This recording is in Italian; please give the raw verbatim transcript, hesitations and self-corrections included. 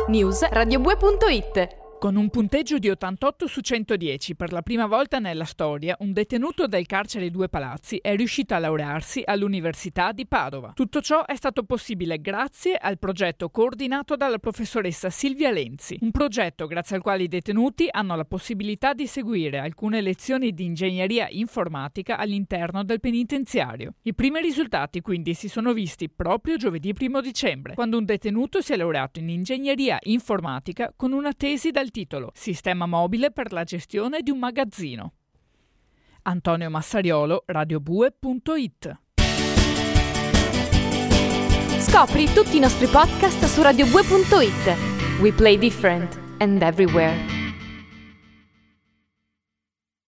News radiobue punto it. Con un punteggio di ottantotto su centodieci, per la prima volta nella storia, un detenuto del carcere Due Palazzi è riuscito a laurearsi all'Università di Padova. Tutto ciò è stato possibile grazie al progetto coordinato dalla professoressa Silvia Lenzi. Un progetto grazie al quale i detenuti hanno la possibilità di seguire alcune lezioni di ingegneria informatica all'interno del penitenziario. I primi risultati quindi si sono visti proprio giovedì primo dicembre, quando un detenuto si è laureato in ingegneria informatica con una tesi dal titolo Sistema mobile per la gestione di un magazzino. Antonio Massariolo, radiobue punto it. Scopri tutti i nostri podcast su radiobue punto it. We play different and everywhere.